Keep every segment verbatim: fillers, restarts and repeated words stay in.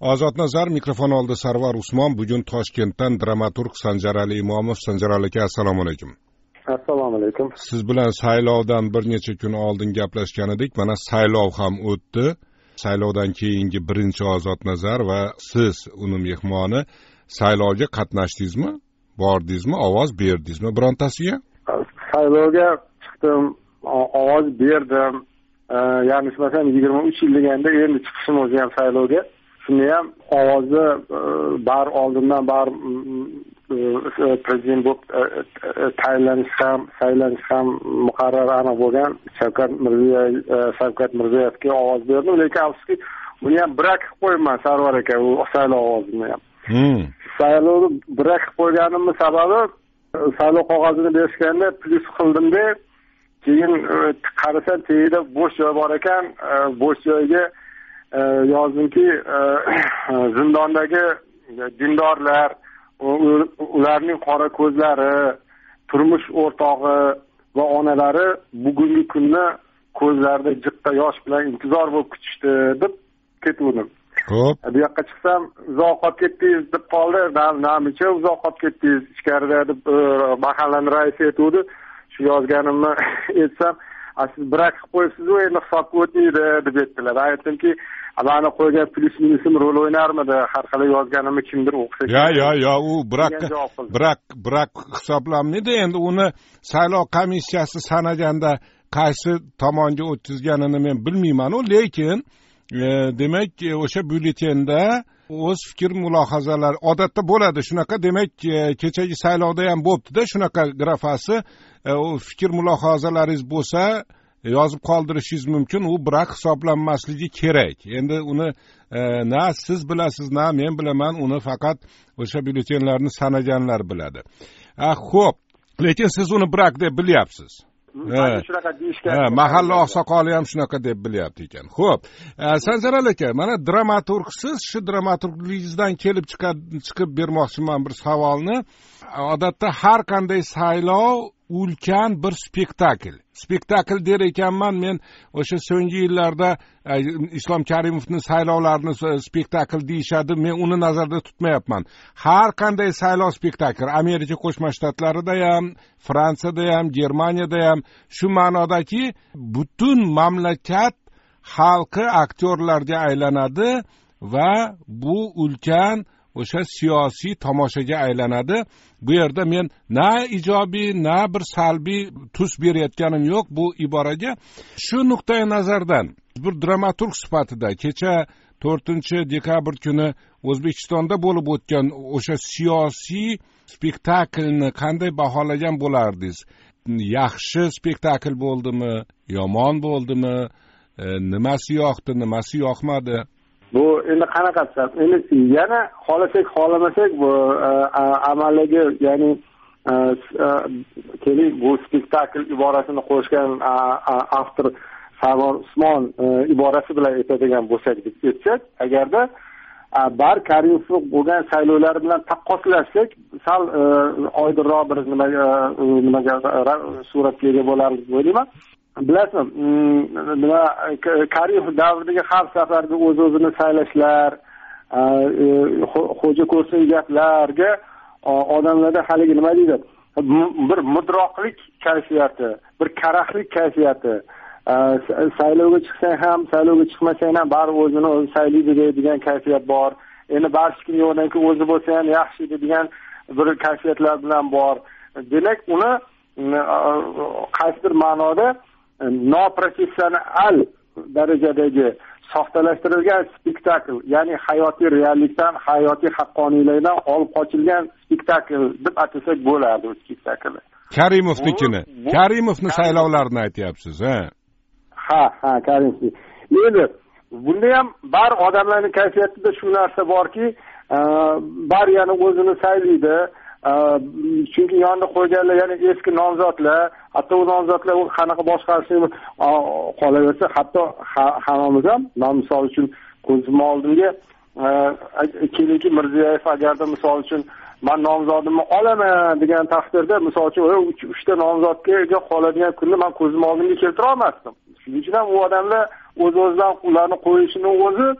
Ozodnazar, mikrofon oldi Sarvar Usmon. Bugun Toshkentdan dramaturg Sanjarali Imomov. Sanjarali aka, assalomu alaykum. Assalomu alaykum. Siz bilan saylovdan bir necha kun oldin gaplashgan edik. Mana saylov ham o'tdi. Saylovdan keyingi birinchi Ozodnazar va siz uni mehmoni. Saylovga qatnashdingizmi? Bordingizmi? Ovoz berdingizmi birontasiga? Saylovga chiqdim, ovoz berdim. Ya'ni masalan yigirma uch yil deganda endi chiqishim o'zi ham saylovga. Shuni ham ovozni bar oldindan bar prezident bo'lib tayinlanish ham, saylanish ham muqarrar aniq bo'lgan Shavkat Mirziyoyev Shavkat Mirziyoyevga ovoz berdim, lekin afsuski buni ham brak qilib qo'yman Sarvar aka, u saylov ovozini ham. Saylovni brak qilib qo'yganimning sababi saylov qog'ozini berishganda plyus qildimda, keyin qarasam tagida bo'sh joy bor ekan, bo'sh joyga yozimki zindondagi dindorlar, ularning qora ko'zlari, turmush o'rtog'i va onalari bugungi kunni ko'zlarida jiqqa yosh bilan intizor bo'lib kutishdi deb ketdim. Xo'p. Bu yoqqa chiqsam, uzoq qolib ketdingiz deb qoldi. Namicha uzoq qolib ketdingiz ichkarida deb mahallaning raisi aytdi. Shu yozganimni aytsam, siz brak qilib qo'yibsiz-ku, endi hisobga o'tmaydi deb aytdilar. Aytdimki, mani qo'ygan plyus minusim rol o'ynarmidi? Har qalay yozganimni kimdir o'qisa. Yo, yo, yo, u brak brak brak hisoblanmaydi. Endi uni saylov komissiyasi sanaganda qaysi tomonga o'tkazganini men bilmayman-ku, lekin e, demak, o'sha byulletenda o'z fikr mulohazalar odatda bo'ladi. Shunaqa, demak, kechagi saylovda ham bo'pti-da, shunaqa grafasi, u fikr mulohazalaringiz bo'lsa yozib qoldirishingiz mumkin, u brak hisoblanmasligi kerak. Endi uni e, na siz bilasiz, na men bilaman, uni faqat o'sha byulletenlarni sanaganlar biladi. Ah, xo'p, lekin siz uni brak deb bilyapsiz. Shunaqa deyishgan. Ha, mahalla oqsoqoli ham shunaqa deb bilyapti ekan. Xo'p, Sanjarali aka, mana dramaturgsiz, shu dramaturgligingizdan kelib chiqib bermoqchiman bir savolni. Odatda har qanday saylov ulkan bir spektakl. Spektakl der ekanman men, o'sha so'nggi yillarda Islom Karimovning saylovlarini spektakl deyishadi. Men uni nazarda tutmayapman. Har qanday saylov spektakl, Amerika Qo'shma Shtatlarida ham, Fransiyada ham, Germaniyada ham shu ma'nodaki butun mamlakat xalqi aktyorlarga aylanadi va bu ulkan o'sha siyosiy tomoshaga aylanadi. Bu yerda men na ijobiy, na bir salbiy tus berayotganim yo'q bu iboraga. Shu nuqtai nazardan bir dramaturg sifatida kecha to'rtinchi dekabr kuni O'zbekistonda bo'lib o'tgan o'sha siyosiy spektaklni qanday baholagan bo'lardingiz? Yaxshi spektakl bo'ldimi, yomon bo'ldimi, e, nimasi yoqdi, nimasi yoqmadi? Bu endi qanaqa desam, endi yana xolasak xolamasak bu amaldagi, ya'ni keling bu spektakl iborasini qo'shgan avtor Sarvar Usmon iborasi bilan aytadigan bo'lsak deb aytsak, agarda Bar Karimov bo'lgan saylovlar bilan taqqoslashsak, sal oydinroq bir nima nimaga suratga ega bo'lardi deb o'ylayman. Bilasizmi, nima Karimov davridagi har safarda o'z-o'zini saylashlar, xo'ja ko'rsin gaplarga odamlarda haligi nima deydi? Bir mudroqlik kayfiyati, bir karaxtlik kayfiyati. Saylovga chiqsang ham, saylovga chiqmasang ham baribir o'zini o'zi saylaydi degan kayfiyat bor. Endi barcha kim yo'qdan keyin o'zi bo'lsa ham yaxshi degan bir kayfiyatlar bilan bor. Demak, uni qaysidir ma'noda noprofessional darajadagi soxtalashtirilgan spektakl, ya'ni hayotiy reallikdan, hayotiy haqqoniylikdan olib qochilgan spektakl deb atasak bo'ladi bu spektaklni. Karimovnikini, Karimovning saylovlarini aytyapsiz, ha? Ha, ha, Karimov. Endi bunda ham bar odamlarning kayfiyatida shu narsa borki, bar yana o'zini saylaydi. Chunki yonida qo'yganlar yana eski nomzodlar, hatto u nomzodlar qanaqa boshqarishi qolaversa, hatto hammamiz ham, misol uchun ko'zim oldimga keliki Mirziyoyev agarda misol uchun men nomzodimni olaman degan taqdirda, misol uchun uch ta nomzodga qoladigan kunni men ko'zim oldimga keltira olmasdim. Shuning uchun ham u odamlar o'z-o'zidan ularni qo'yishini o'zi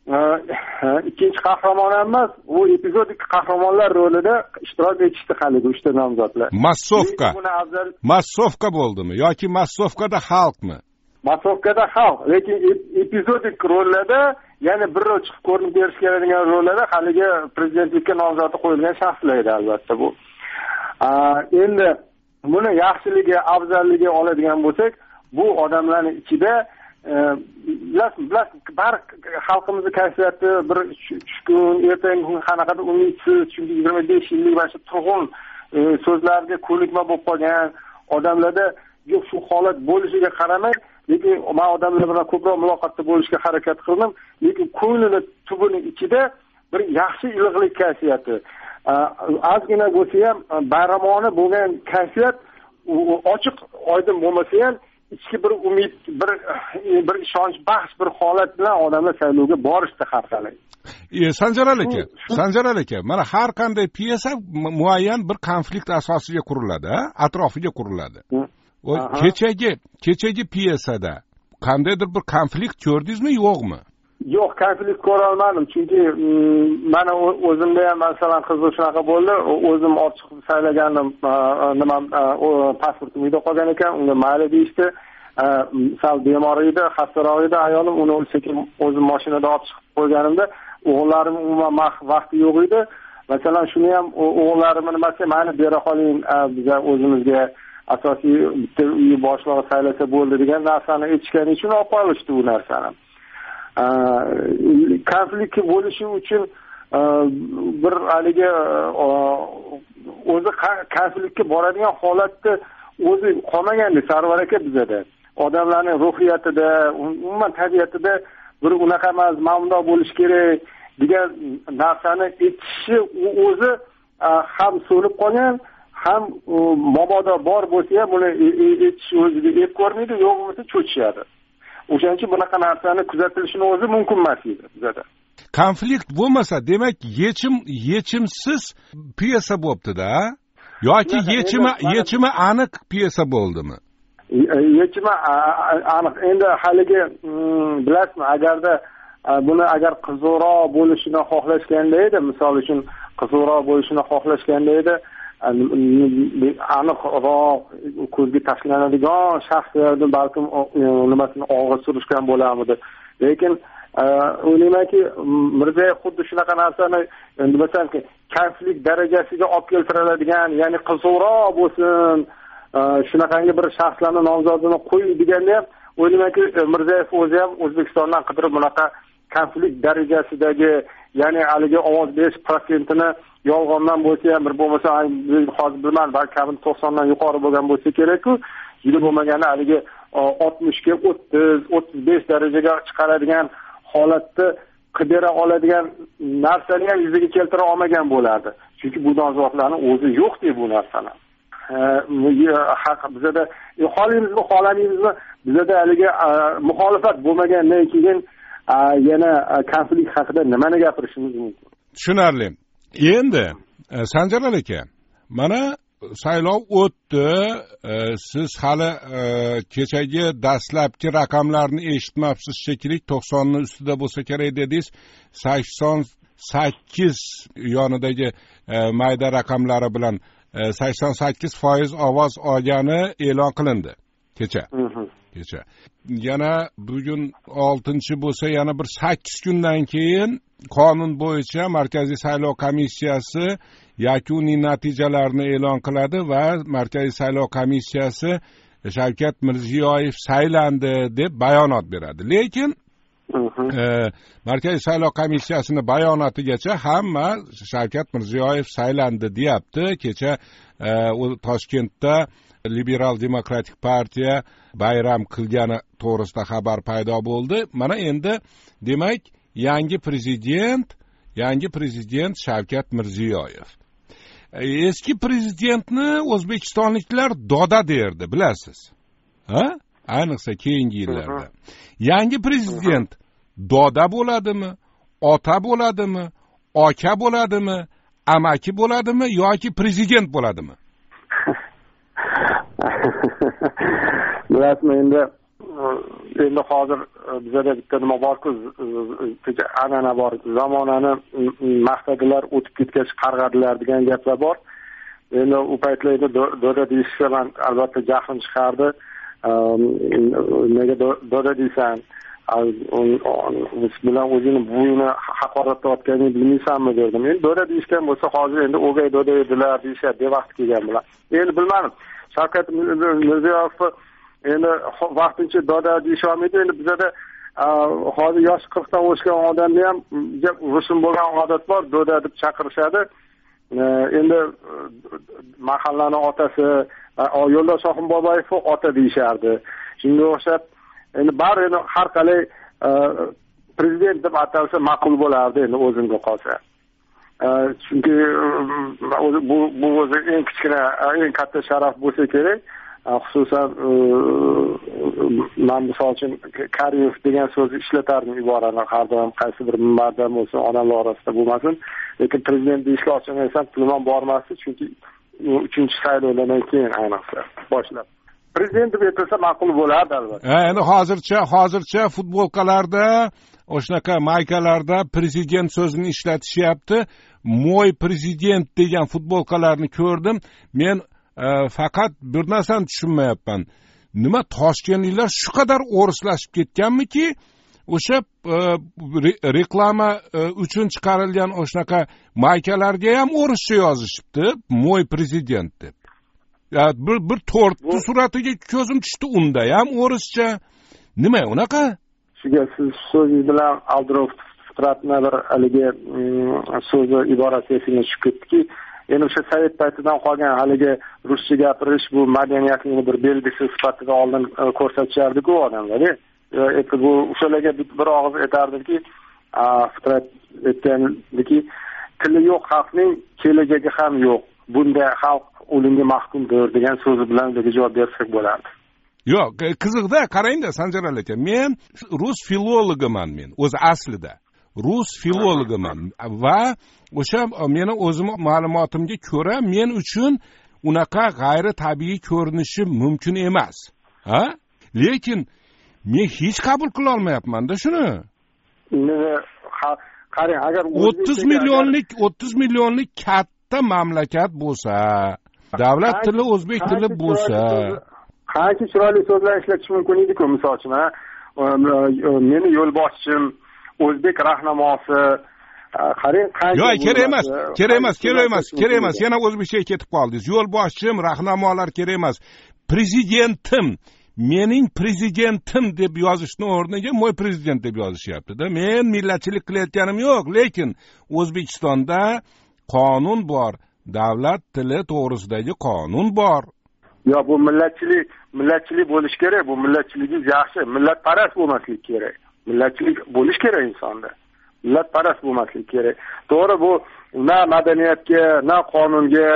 ikkinchi qahramon ham emas, u epizodik qahramonlar rolida ishtirok etishdi haligi uchta nomzodlar. Massovka. Massovka bo'ldimi yoki massovkada xalqmi? Massovkada xalq, lekin epizodik rollarda, ya'ni bir rol chiqib ko'rinib berish kerak rollarda haligi prezidentlikka nomzodi qo'yilgan shaxslar edi albatta bu. Endi buni yaxshiligi, afzalligi oladigan bo'lsak, bu odamlarning ichida bilasizmi, bar xalqimizning kayfiyati bir tushkun, ertangi kun qanaqadir umidsiz, chunki yigirma besh yillik mana shu turg'un so'zlarga ko'nikma bo'lib qolgan odamlarda yo'q, shu holat bo'lishiga qaramay, lekin men odamlar bilan ko'proq muloqotda bo'lishga harakat qildim, lekin ko'nglini tubini ichida bir yaxshi iliqlik kayfiyati, ozgina bo'lsa ham bayramona bo'lgan kayfiyat, ochiq oydin bo'lmasa ham ichki bir umid, bir bir ishonch baxsh bir holat bilan odamlar saylovga borishdi har qalay. E, Sanjaral aka, Sanjaral aka, mana har qanday pyesa muayyan bir konflikt asosiga quriladi, atrofiga quriladi. O kechagi, kechagi pyesada qandaydir bir konflikt ko'rdingizmi, yo'qmi? Yo'q, konflikt ko'ra olmadim, chunki mana o'zimda ham masalan qiziq shunaqa bo'ldi, o'zim ochiq saylaganim, nima pasportim uyda qolgan ekan, unga mayli deyishdi. Sal bemor edi, xastaroq edi ayolim, uni sekin o'zim mashinada olib chiqib qo'yganimda, o'g'illarim umuman vaqti yo'q edi. Masalan, shuni ham o'g'illarimni nimasi, mani bera qoling, biz o'zimizga asosiy bitta uy boshlig'i saylasa bo'ldi degan narsani aytishgani uchun olib qolishdi u narsani. Konflikt bo'lishi uchun bir haligi o'zi konfliktga boradigan holatda o'zi qolmagandi Sarvar aka bizada. Odamlarning ruhiyatida, umuman tabiatida bir unaqa emas, mamnun bo'lish kerak degan narsani aytishi o'zi ham so'nib qolgan, ham mabodo bor bo'lsa ham buni aytish o'ziga ep ko'rmaydi, yo'q bo'lmasa cho'chishadi. O'shaning uchun bunaqa narsani kuzatilishini o'zi mumkin emas edi bizada. Konflikt bo'lmasa, demak, yechim yechimsiz pyesa bo'pti-da, yoki yechimi yechimi aniq pyesa bo'ldimi? Yechimi aniq. Endi haligi bilasizmi, agarda buni agar qiziqroq bo'lishini xohlashganda edi, misol uchun qiziqroq bo'lishini xohlashganda edi, aniqroq ko'zga tashlanadigan shaxslarni balkim nimasini og'ir surishgan bo'larmidi. Lekin o'ylaymanki, Mirziyoyev xuddi shunaqa narsani, endi masalan, konflikt darajasiga olib keltiradigan, ya'ni qiziqroq bo'lsin, shunaqangi bir shaxslarning nomzodini qo'y deganda ham o'ylaymanki, Mirziyoyev o'zi ham O'zbekistondan qidirib bunaqa konflikt darajasidagi, ya'ni haligi ovoz berish prosentini yolg'ondan bo'lsa ham, bir bo'lmasa hozir bilmadim, balki to'qsondan yuqori bo'lgan bo'lsa kerak-ku, juda bo'lmaganda haligi oltmishga o'ttiz o'ttiz besh darajaga chiqaradigan holatda qidira oladigan narsani ham yuzaga keltira olmagan bo'lardi. Chunki bu nomzodlarning o'zi yo'q-dek bu narsani. Haq bizada xohlaymizmi, xohlamaymizmi, bizada haligi muxolifat bo'lmagandan keyin yana konflikt haqida nimani gapirishimiz mumkin? Tushunarli. Endi Sanjaral aka, mana saylov o'tdi, siz hali kechagi dastlabki raqamlarni eshitmabsiz shekilli, to'qsonning ustida bo'lsa kerak dedingiz, sakson sakkiz yonidagi mayda raqamlari bilan sakson sakkiz foiz ovoz olgani e'lon qilindi kecha. Kecha. Yana bugun oltinchi bo'lsa, yana bir sakkiz kundan keyin qonun bo'yicha Markaziy saylov komissiyasi yakuniy natijalarini e'lon qiladi va Markaziy saylov komissiyasi Shavkat Mirziyoyev saylandi deb bayonot beradi. Lekin e, Markaziy saylov komissiyasining bayonotigacha hamma Shavkat Mirziyoyev saylandi deyapti. Kecha e, Toshkentda Liberal Demokratik partiya bayram qilgani to'g'risida xabar paydo bo'ldi. Mana endi demak, yangi prezident, yangi prezident Shavkat Mirziyoyev. Eski prezidentni o'zbekistonliklar doda derdi, bilasiz. Ha? Ayniqsa keyingi yillarda. Yangi prezident doda bo'ladimi, ota bo'ladimi, aka bo'ladimi, amaki bo'ladimi yoki prezident bo'ladimi? Bilasizmi, endi endi hozir bizada bitta nima borku, an'ana bor, zamonani maqtadilar, o'tib ketgach qarg'adilar degan gaplar bor. Endi u paytlarda doda deyishsa men albatta jahlim chiqardi. Nega doda deysan? Biz bilan o'zini buvini haqoratlayotganini bilmaysanmi dedim. Endi doda deyishgan bo'lsa hozir endi o'gay doda edilar deyishadi, vaqt kelgan bilan. Endi bilmadim. Shavkat Mirziyoyev endi vaqtincha doda deyisholmaydi. Endi bizada hozir yosh qirqdan o'sgan odamni ham rusum bo'lgan odat bor, doda deb chaqirishadi. Endi mahallani otasi Yo'ldosh Shohimboboyev ota deyishardi. Shunga o'xshab endi bari endi har qalay prezident deb atalsa ma'qul bo'lardi endi o'zimga qolsa. Chunki bu bu o'zi eng kichkina, eng katta sharaf bo'lsa kerak. Xususan men misol uchun Kariyev degan so'zni ishlatardim iborani har doim qaysi bir minbarda bo'lsin, odamlar orasida bo'lmasin. Lekin prezident deyishga ochmaysan, pulim bormasdi, chunki uchinchi saylovlardan keyin ayniqsa boshlab prezident deb aytilsa ma'qul bo'lardi albatta. Ha, endi hozircha hozircha futbolkalarda, o'shanaqa maykalarda prezident so'zini ishlatishyapti. Mo'y prezident degan futbolkalarni ko'rdim. Men faqat bir narsani tushunmayapman. Nima toshkentliklar shu qadar o'rislashib ketganmiki, o'sha reklama uchun chiqarilgan o'shanaqa maykalarga ham o'rischa yozishibdi, Mo'y prezident deb. Ya bir bir to'rtta suratiga ko'zim tushdi, unda ham o'rischa. Nima unaqa? Shunga siz so'zingiz bilan Aldirov Fitratni bir haligi so'zi iborasi esimga tushib ketdiki, endi o'sha sovet paytidan qolgan haligi ruscha gapirish bu madaniyatning bir belgisi sifatida oldin ko'rsatishardi-ku odamlar. Endi bu o'shalarga bir og'iz aytardimki, Fitrat aytgandiki, tili yo'q xalqning kelajagi ham yo'q. Bunda xalq o'limga mahkumdir degan so'zi bilan unga javob bersak bo'lardi. Yo'q, qiziqda, qarang-da Sanjar aka, men rus filologiman men, o'zi aslida. Rus filologiman va o'sha meni o'zim ma'lumotimga ko'ra men uchun unaqa g'ayri tabiiy ko'rinishi mumkin emas. Ha? Lekin men hech qabul qila olmayapman-da shuni. Qarang, agar o'ttiz millionlik o'ttiz millionlik katta mamlakat bo'lsa, davlat tili o'zbek tili bo'lsa, qancha chiroyli so'zlar ishlatish mumkin edi-ku, misol uchun, meni yo'lboshchim, o'zbek rahnamosi, qarang qancha. Yo'q, kerak emas, kerak emas, kerak emas, kerak emas. Yana o'zbekchaga ketib qoldingiz. Yo'lboshchim, rahnamolar kerak emas. Prezidentim, mening prezidentim deb yozishni o'rniga Mo'y prezident deb yozishyapti-da. Men millatchilik qilayotganim yo'q, lekin O'zbekistonda qonun bor, davlat tili to'g'risidagi qonun bor. Yo, bu millatchilik, millatchilik bo'lish kerak, bu millatchiligingiz yaxshi, millatparast bo'lmaslik kerak. Millatchilik bo'lish kerak insonda. Millatparast bo'lmaslik kerak. To'g'ri, bu na madaniyatga, na qonunga,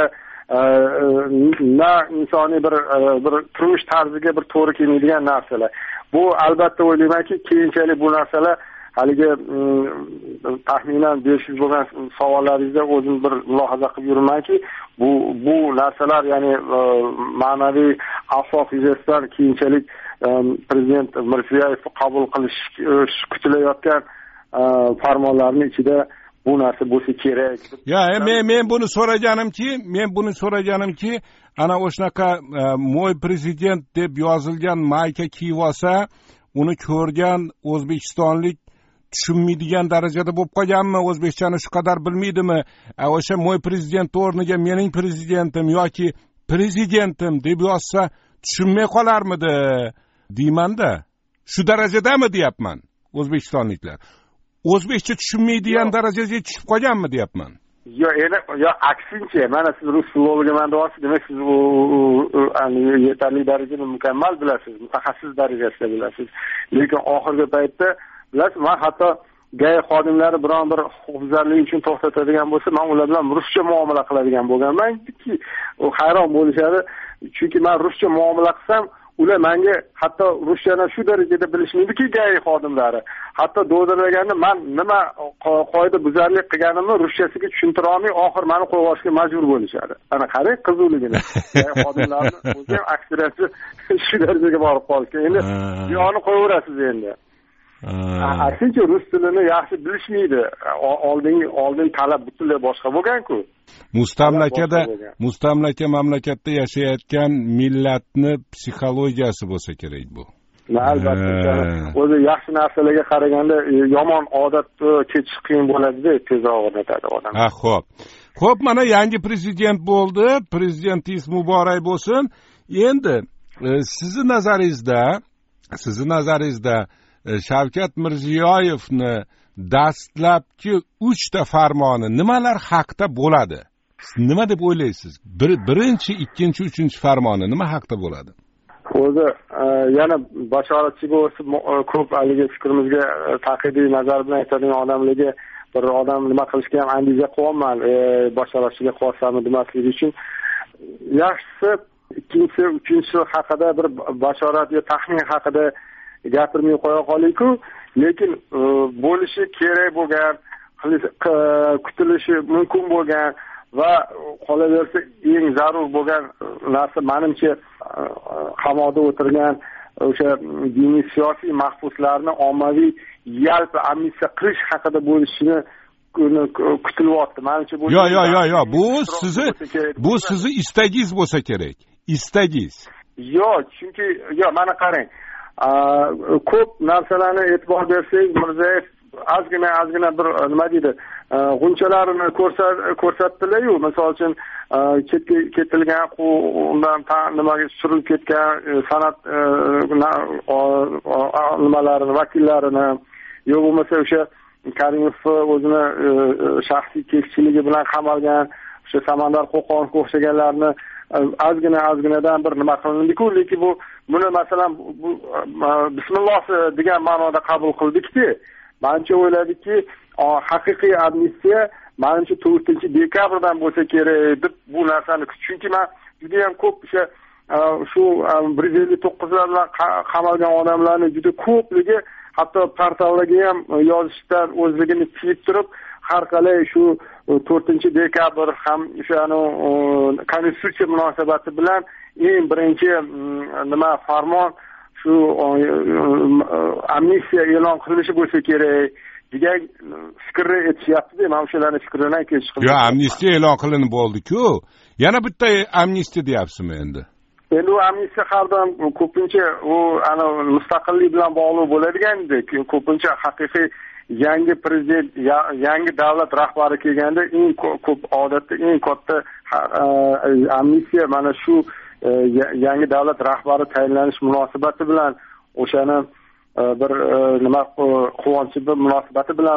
na insoniy bir bir turmush tarziga bir to'g'ri kelmaydigan narsalar. Bu albatta o'ylaymanki, keyinchalik bu narsalar haligi taxminan besh yuz bo'lgan savollaringizda o'zim bir mulohaza qilib yuramanki, bu bu narsalar ya'ni ma'naviy asof yuzasidan keyinchalik prezident Mirziyoyev qabul qilish kutilayotgan farmonlarning ichida bu narsa bo'lsa kerak. Ya, men men buni so'raganimki, men buni so'raganimki, ana o'shanaqa Mo'y prezident deb yozilgan mayka kiyib olsa, uni ko'rgan o'zbekistonlik tushunmaydigan darajada bo'lib qolganmi, o'zbekchani shu qadar bilmaydimi? O'sha Mo'y prezident o'rniga mening prezidentim yoki prezidentim deb yozsa tushunmay qolarmidi deymanda. Shu darajadami deyapman o'zbekistonliklar. O'zbekcha tushunmaydigan darajaga tushib qolganmi deyapman. Yo, endi yo aksincha, mana siz rus filologiman deyapsiz, demak siz u yetarli darajada mukammal bilasiz, mutaxassis darajasida bilasiz. Lekin oxirgi paytda bilasiz, men hatto gay xodimlari biron bir huquqbuzarlik uchun to'xtatadigan bo'lsa, men ular bilan ruscha muomala qiladigan bo'lganmanki, u hayron bo'lishadi. Chunki men ruscha muomala qilsam, ular menga hatto ruschani shu darajada bilishmaydiki gay xodimlari. Hatto do'dirlaganda men nima qoida buzarlik qilganimni ruschasiga tushuntira olmay oxir meni qo'yib yuborishga majbur bo'lishadi. Ana qarang qizuvligini. Gay xodimlarni o'zi ham aksariyati shu darajaga borib qolgan. Endi yoni qo'yaverasiz endi. Aksincha rus tilini yaxshi bilishmaydi. Oldin oldin talab butunlay boshqa bo'lgan-ku. Mustamlakada mustamlaka mamlakatda yashayotgan millatni psixologiyasi bo'lsa kerak bu. Albatta, o'zi yaxshi narsalarga qaraganda yomon odatni kechish qiyin bo'ladi-da, tezroq o'rnatadi odam. Ha, xo'p. Xo'p, mana yangi prezident bo'ldi. Prezidentingiz muborak bo'lsin. Endi sizni nazaringizda, sizni nazaringizda Shavkat Mirziyoyevni dastlabki uchta farmoni nimalar haqida bo'ladi? Nima deb o'ylaysiz? Bir, birinchi, ikkinchi, uchinchi farmoni nima haqida bo'ladi? O'zi yana bashoratchiga o'sib ko'p haligi fikrimizga taqidiy nazar bilan aytadigan odamlarga bir odam nima qilishga ham andija qilyapman, bashoratchiga qilyapsanmi demaslik uchun. Yaxshisi ikkinchi, uchinchi haqida bir bashorat yo taxmin haqida gapirmay qo'ya qolayku, lekin bo'lishi kerak bo'lgan, kutilishi mumkin bo'lgan va qolaversa eng zarur bo'lgan narsa menimcha qamoqda o'tirgan o'sha diniy siyosiy mahbuslarni ommaviy yalpi amnistiya qilish haqida bo'lishini kutilyapti. Menimcha bu Yo'q, yo'q, yo'q, yo'q. Bu sizni bu sizni istagingiz bo'lsa kerak. Istagingiz. Yo'q, chunki yo'q, mana qarang. Ko'p narsalarni e'tibor bersangiz, Mirziyoyev ozgina ozgina bir nima deydi, g'unchalarini ko'rsatdilar-yu, misol uchun ketilgan undan nimaga surilib ketgan san'at nimalarini, vakillarini, yo bo'lmasa o'sha Karimov o'zini shaxsiy kekchiligi bilan qamalgan o'sha Samandar Qo'qonovga o'xshaganlarni ozgina ozginadan bir nima qilindi-ku, lekin bu buni masalan bu bismillah degan ma'noda qabul qildikki, menimcha o'yladikki, haqiqiy amnistiya menimcha to'rtinchi dekabrdan bo'lsa kerak deb bu narsani, chunki men juda ham ko'p o'sha shu bir yuz ellik to'qqizlar bilan qamalgan odamlarni juda ko'pligi hatto portallarga ham yozishdan o'zligini tiyib turib, har qalay shu to'rtinchi dekabr ham o'sha konstitutsiya munosabati bilan eng birinchi nima farmon shu amnistiya e'lon qilinishi bo'lsa kerak degan fikrni aytishyapti-da, men o'shalarning fikridan kelib chiqdim. Yo'q, amnistiya e'lon qilinib bo'ldi-ku. Yana bitta amnistiya deyapsizmi endi? Endi u amnistiya har doim ko'pincha u ana mustaqillik bilan bog'liq bo'ladigan-da, ko'pincha haqiqiy yangi prezident, yangi davlat rahbari kelganda eng ko'p odatda eng katta amnistiya mana shu yangi davlat rahbari tayinlanish munosabati bilan o'shani bir nima quvonchi bir munosabati bilan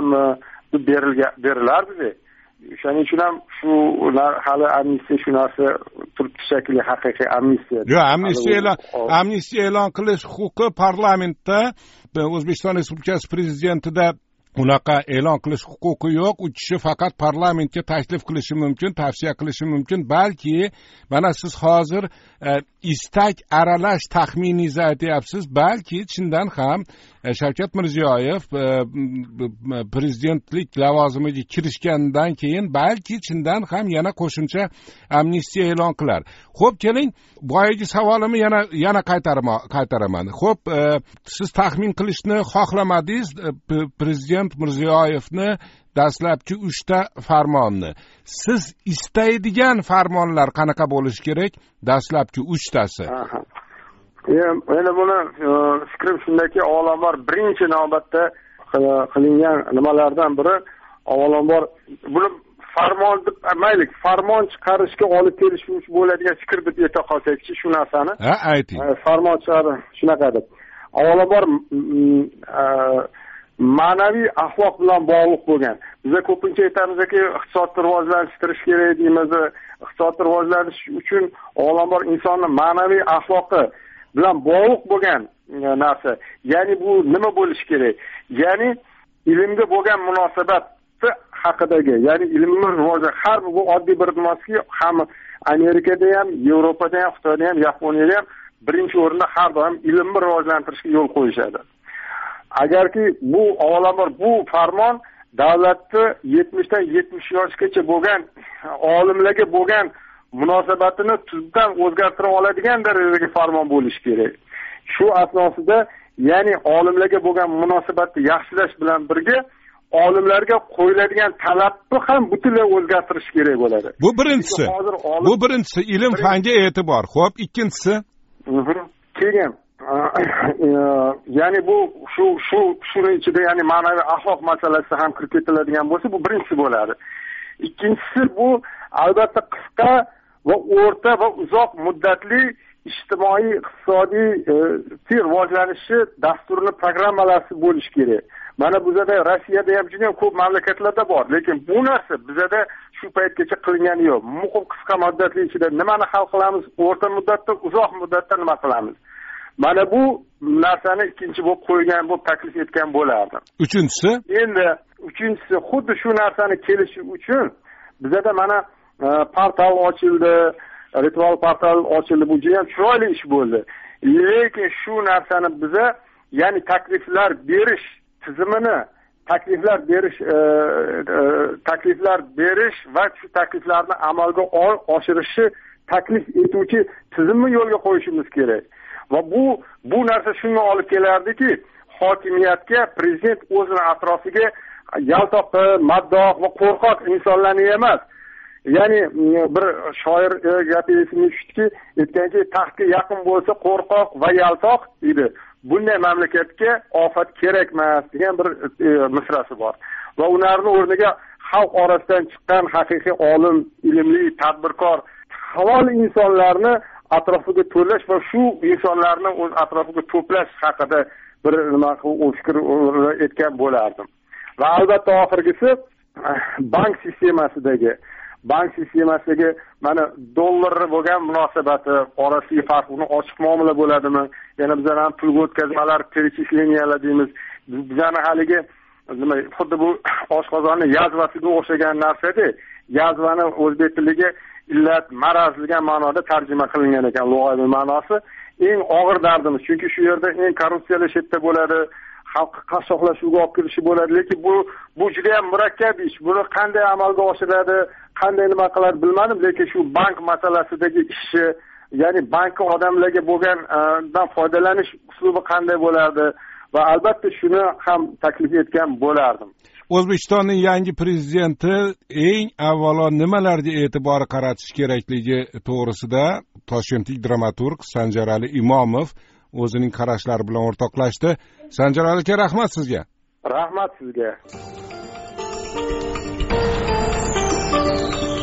berilardi. O'shaning uchun ham shu hali amnistiya shu narsa turibdi shakli haqiqiy amnistiya. Yo'q, amnistiya e'lon amnistiya e'lon qilish huquqi parlamentda O'zbekiston Respublikasi prezidentida unaqa e'lon qilish huquqi yo'q. U kishi faqat parlamentga taklif qilishi mumkin, tavsiya qilishi mumkin. Balki mana siz hozir e, istak aralash taxminingizni aytyapsiz. Balki chindan ham e, Shavkat Mirziyoyev e, prezidentlik lavozimiga kirishgandan keyin balki chindan ham yana qo'shimcha amnistiya e'lon qilar. Xo'p, keling, boyagi savolimni yana yana qaytaraman. qaytaraman. Xo'p, e, siz taxmin qilishni xohlamadingiz e, prezident Mirziyoyevni dastlabki uchta farmonni. Siz istaydigan farmonlar qanaqa bo'lishi kerak? Dastlabki uchtasi. Endi buni fikrim shundaki, avvalambor birinchi navbatda qilingan nimalardan biri, avvalambor buni farmon deb mayli, farmon chiqarishga olib kelishuvchi bo'ladigan fikr deb ayta qolsak-chi shu narsani. Ha, ayting. Farmon chiqarish shunaqa deb. Avvalambor ma'naviy axloq bilan bog'liq bo'lgan. Biz ko'pincha aytamizki, iqtisodni rivojlantirish kerak deymiz. Iqtisodni rivojlantirish uchun avvalambor insonning ma'naviy axloqi bilan bog'liq bo'lgan narsa. Ya'ni bu nima bo'lishi kerak? Ya'ni ilmga bo'lgan munosabatni haqidagi, ya'ni ilmni rivojlanish har bu oddiy bir narsaga ham Amerikada ham, Yevropada ham, Xitoyda ham, Yaponiyada ham birinchi o'rinda har doim ilmni rivojlantirishga yo'l qo'yishadi. Agarki bu avvalambor bu farmon davlatni yetmishdan yetmish yoshgacha bo'lgan olimlarga bo'lgan munosabatini tubdan o'zgartira oladigan darajadagi farmon bo'lishi kerak. Shu asnosida, ya'ni olimlarga bo'lgan munosabatni yaxshilash bilan birga olimlarga qo'yiladigan talabni ham butunlay o'zgartirish kerak bo'ladi. Bu birinchisi. Bu birinchisi ilm fanga e'tibor. Xo'p, ikkinchisi. Keyin ya'ni bu shu shu shuni ichida ya'ni ma'naviy axloq masalasi ham kirib ketiladigan bo'lsa, bu birinchisi bo'ladi. Ikkinchisi bu albatta qisqa va o'rta va uzoq muddatli ijtimoiy iqtisodiy rivojlanishi dasturini programmalari bo'lishi kerak. Mana bizada Rossiyada ham juda ko'p mamlakatlarda bor, lekin bu narsa bizada shu paytgacha qilingani yo'q. Muhim qisqa muddatli ichida nimani hal qilamiz, o'rta muddatda, uzoq muddatda nima qilamiz? Mana bu narsani ikkinchi bo'lib qo'ygan, bu taklif etgan bo'lardi. Uchinchisi? Endi uchinchisi xuddi shu narsani kelishi uchun bizada mana portal ochildi, ritual portal ochildi. Bu juda ham chiroyli ish bo'ldi. Lekin shu narsani biza, ya'ni takliflar berish tizimini, takliflar berish e, e, takliflar berish va shu takliflarni amalga oshirishni taklif etuvchi tizimni yo'lga qo'yishimiz kerak. Va bu bu narsa shunga olib kelardiki, hokimiyatga prezident o'zini atrofiga yaltoqi, maddoh va qo'rqoq insonlarni emas, ya'ni bir shoir gapi esimga tushdiki, aytganki, taxtga yaqin bo'lsa qo'rqoq va yaltoq edi. Bunday mamlakatga ofat kerak emas degan bir e, misrasi bor. Va ularning o'rniga xalq orasidan chiqqan haqiqiy olim, ilmli, tadbirkor, halol insonlarni atrofiga to'plash va shu insonlarni o'z atrofiga to'plash haqida bir nima fikr etgan bo'lardim. Va albatta oxirgisi bank sistemasidagi bank sistemasidagi mana dollarga bo'lgan munosabati, orasiga farqini ochiq muomala bo'ladimi? Yana bizlar ham pul o'tkazmalar, перечислениyalar deymiz. Bizlarni haligi nima, xuddi bu oshqozonni yazvasiga o'xshagan narsa-da, yazvani o'zbek tiliga illat, maraz degan ma'noda tarjima qilingan ekan, lug'aviy ma'nosi. Eng og'ir dardimiz, chunki shu yerda eng korrupsiyali shetda bo'ladi, xalqni qashshoqlashuvga olib kelishi bo'ladi, lekin bu bu juda ham murakkab ish. Buni qanday amalga oshiradi, qanday nima qiladi bilmadim, lekin shu bank masalasidagi ishi, ya'ni bankka odamlarga bo'lgandan foydalanish uslubi qanday bo'lardi va albatta shuni ham taklif etgan bo'lardim. O'zbekistonning yangi prezidenti eng avvalo nimalarga e'tibor qaratish kerakligi to'g'risida toshkentlik dramaturg Sanjarali Imomov o'zining qarashlari bilan o'rtoqlashdi. Sanjarali aka, rahmat sizga. Rahmat sizga.